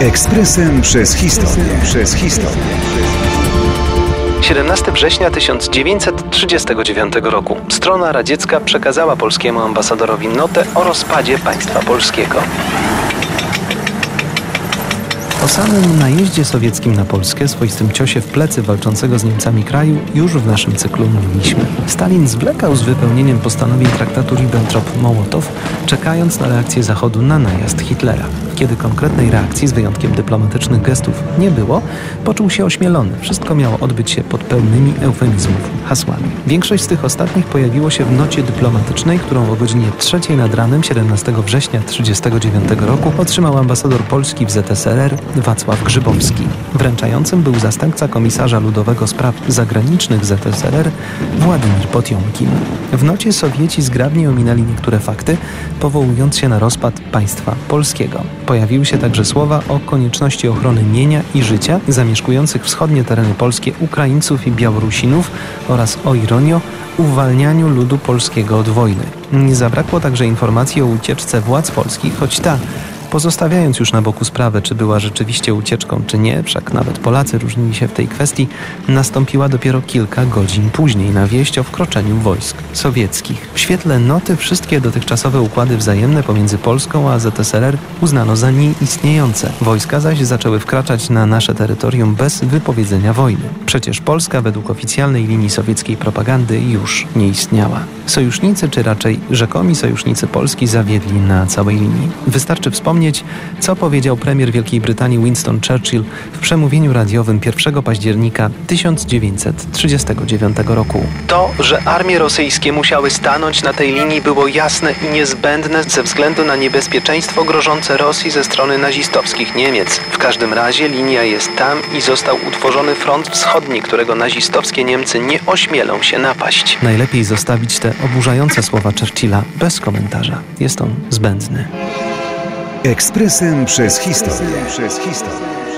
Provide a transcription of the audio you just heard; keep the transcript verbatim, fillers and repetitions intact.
Ekspresem przez historię. Przez historię. siedemnastego września tysiąc dziewięćset trzydziestego dziewiątego roku strona radziecka przekazała polskiemu ambasadorowi notę o rozpadzie państwa polskiego. O samym najeździe sowieckim na Polskę, swoistym ciosie w plecy walczącego z Niemcami kraju, już w naszym cyklu mówiliśmy. Stalin zwlekał z wypełnieniem postanowień traktatu Ribbentrop-Mołotow, czekając na reakcję Zachodu na najazd Hitlera. Kiedy konkretnej reakcji, z wyjątkiem dyplomatycznych gestów, nie było, poczuł się ośmielony. Wszystko miało odbyć się pod pełnymi eufemizmów, hasłami. Większość z tych ostatnich pojawiło się w nocie dyplomatycznej, którą o godzinie trzeciej nad ranem siedemnastego września tysiąc dziewięćset trzydziestego dziewiątego roku otrzymał ambasador Polski w Z S R R Wacław Grzybowski. Wręczającym był zastępca komisarza ludowego spraw zagranicznych Z S R R Władimir Potiomkin. W nocie Sowieci zgrabnie ominęli niektóre fakty, powołując się na rozpad państwa polskiego. Pojawiły się także słowa o konieczności ochrony mienia i życia zamieszkujących wschodnie tereny polskie Ukraińców i Białorusinów oraz, o ironio, uwalnianiu ludu polskiego od wojny. Nie zabrakło także informacji o ucieczce władz polskich, choć ta, pozostawiając już na boku sprawę, czy była rzeczywiście ucieczką, czy nie, wszak nawet Polacy różnili się w tej kwestii, nastąpiła dopiero kilka godzin później na wieść o wkroczeniu wojsk sowieckich. W świetle noty wszystkie dotychczasowe układy wzajemne pomiędzy Polską a Z S R R uznano za nieistniejące. Wojska zaś zaczęły wkraczać na nasze terytorium bez wypowiedzenia wojny. Przecież Polska według oficjalnej linii sowieckiej propagandy już nie istniała. Sojusznicy, czy raczej rzekomi sojusznicy Polski zawiedli na całej linii. Wystarczy wspomnieć, co powiedział premier Wielkiej Brytanii Winston Churchill w przemówieniu radiowym pierwszego października tysiąc dziewięćset trzydziestego dziewiątego roku. To, że armie rosyjskie musiały stanąć na tej linii, było jasne i niezbędne ze względu na niebezpieczeństwo grożące Rosji ze strony nazistowskich Niemiec. W każdym razie linia jest tam i został utworzony front wschodni, którego nazistowskie Niemcy nie ośmielą się napaść. Najlepiej zostawić te oburzające słowa Churchilla bez komentarza. Jest on zbędny. Ekspresem przez historię. Przez historię.